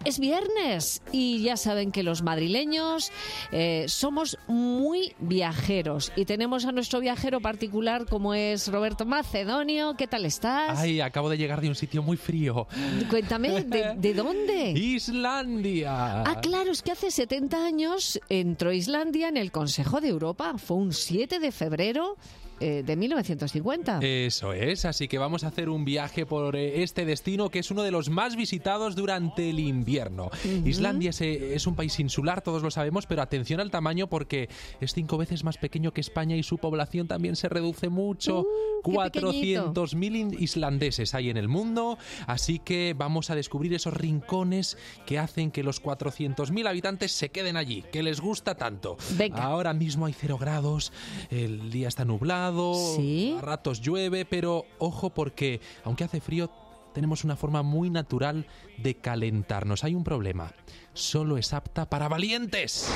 Es viernes y ya saben que los madrileños somos muy viajeros y tenemos a nuestro viajero particular como es Roberto Macedonio. ¿Qué tal estás? Ay, acabo de llegar de un sitio muy frío. Cuéntame, ¿de dónde? Islandia. Ah, claro, es que hace 70 años entró Islandia en el Consejo de Europa. Fue un 7 de febrero de 1950. Eso es, así que vamos a hacer un viaje por este destino que es uno de los más visitados durante el invierno. Islandia es un país insular, todos lo sabemos, pero atención al tamaño porque es 5 veces más pequeño que España y su población también se reduce mucho. 400.000 islandeses hay en el mundo, así que vamos a descubrir esos rincones que hacen que los 400.000 habitantes se queden allí, que les gusta tanto. Venga. Ahora mismo hay 0 grados, el día está nublado. ¿Sí? A ratos llueve, pero ojo porque aunque hace frío tenemos una forma muy natural de calentarnos. Hay un problema, solo es apta para valientes.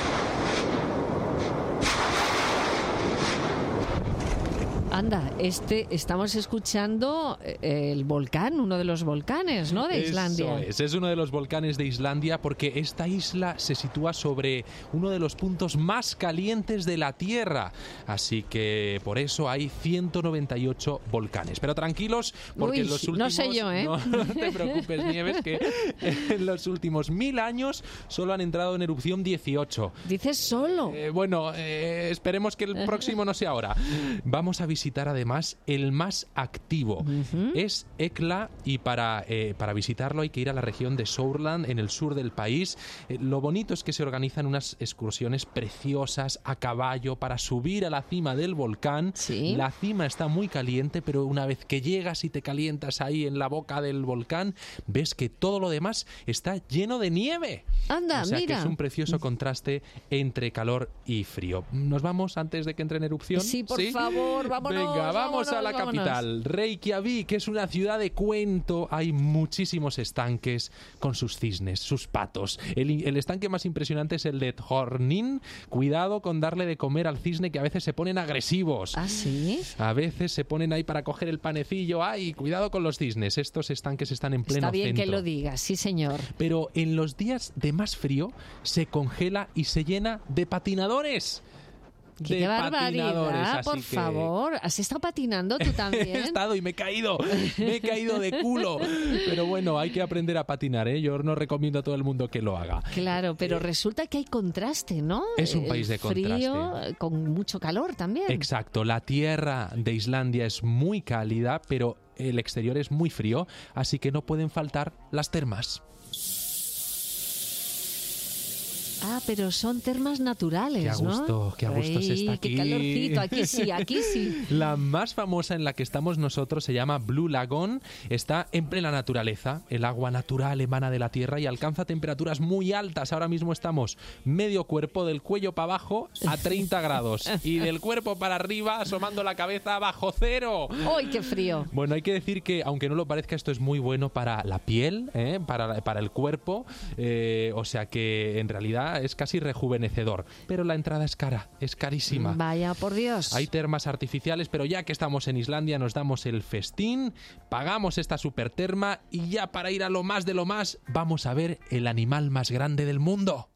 Anda, estamos escuchando el volcán, uno de los volcanes, ¿no?, de Islandia. Eso es uno de los volcanes de Islandia porque esta isla se sitúa sobre uno de los puntos más calientes de la Tierra. Así que por eso hay 198 volcanes. Pero tranquilos, porque en los últimos... No sé yo, ¿eh? No te preocupes, Nieves, que en los últimos 1000 años solo han entrado en erupción 18. ¿Dices solo? Esperemos que el próximo no sea ahora. Vamos a visitar además el más activo. Es Hekla y para visitarlo hay que ir a la región de Sørland, en el sur del país. Lo bonito es que se organizan unas excursiones preciosas a caballo para subir a la cima del volcán. ¿Sí? La cima está muy caliente, pero una vez que llegas y te calientas ahí en la boca del volcán, ves que todo lo demás está lleno de nieve. Anda, o sea mira. que es un precioso contraste entre calor y frío. ¿Nos vamos antes de que entre en erupción? Sí, por favor, vámonos. Venga, vamos a la capital. Reykjavik es una ciudad de cuento. Hay muchísimos estanques con sus cisnes, sus patos. El estanque más impresionante es el de Thornin. Cuidado con darle de comer al cisne, que a veces se ponen agresivos. ¿Ah, sí? A veces se ponen ahí para coger el panecillo. ¡Ay, cuidado con los cisnes! Estos estanques están en pleno centro. Está bien que lo digas, sí, señor. Pero en los días de más frío se congela y se llena de patinadores. ¡Qué barbaridad! Por favor, ¿has estado patinando tú también? He estado y me he caído de culo. Pero bueno, hay que aprender a patinar, ¿eh? Yo no recomiendo a todo el mundo que lo haga. Claro, pero resulta que hay contraste, ¿no? Es un país de frío, contraste. Con mucho calor también. Exacto, la tierra de Islandia es muy cálida, pero el exterior es muy frío, así que no pueden faltar las termas. Ah, pero son termas naturales, ¿no? Qué a gusto se está aquí. Qué calorcito, aquí sí. La más famosa en la que estamos nosotros se llama Blue Lagoon. Está en plena naturaleza. El agua natural emana de la tierra y alcanza temperaturas muy altas. Ahora mismo estamos medio cuerpo, del cuello para abajo, a 30 grados. Y del cuerpo para arriba, asomando la cabeza, bajo cero. ¡Ay, qué frío! Bueno, hay que decir que, aunque no lo parezca, esto es muy bueno para la piel, para el cuerpo. O sea que, en realidad, es casi rejuvenecedor, pero la entrada es cara, es carísima. Vaya, por Dios. Hay termas artificiales, pero ya que estamos en Islandia nos damos el festín, pagamos esta superterma y ya para ir a lo más de lo más, vamos a ver el animal más grande del mundo.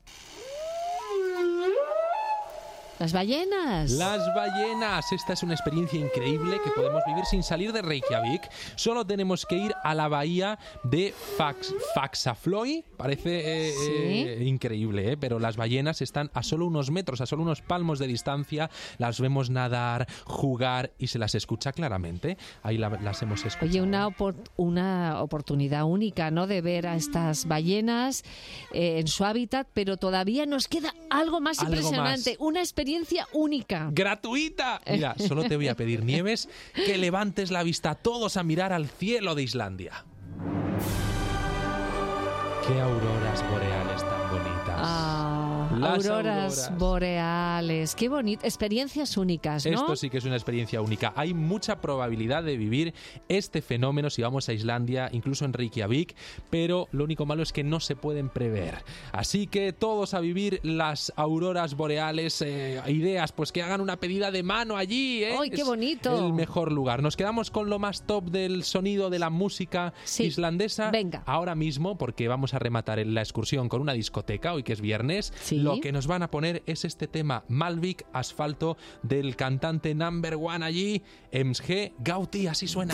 ¡Las ballenas! ¡Las ballenas! Esta es una experiencia increíble que podemos vivir sin salir de Reykjavik. Solo tenemos que ir a la bahía de Faxaflói. Parece increíble, pero las ballenas están a solo unos metros, a solo unos palmos de distancia. Las vemos nadar, jugar y se las escucha claramente. Ahí las hemos escuchado. Oye, una oportunidad única, ¿no?, de ver a estas ballenas en su hábitat, pero todavía nos queda algo más impresionante. Una experiencia única. ¡Gratuita! Mira, solo te voy a pedir, Nieves, que levantes la vista todos a mirar al cielo de Islandia. ¡Qué auroras boreales tan bonitas! Las auroras boreales. Qué bonito. Experiencias únicas, ¿no? Esto sí que es una experiencia única. Hay mucha probabilidad de vivir este fenómeno si vamos a Islandia, incluso en Reykjavik, pero lo único malo es que no se pueden prever. Así que todos a vivir las auroras boreales. Ideas, pues que hagan una pedida de mano allí, ¿eh? ¡Ay, qué bonito! El mejor lugar. Nos quedamos con lo más top del sonido de la música islandesa. Venga. Ahora mismo, porque vamos a a rematar la excursión con una discoteca, hoy que es viernes. ¿Sí? Lo que nos van a poner es este tema Malvik, Asfalto, del cantante number one allí, MG Gauti, así suena.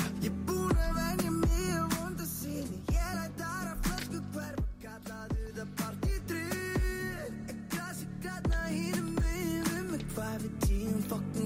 Fucking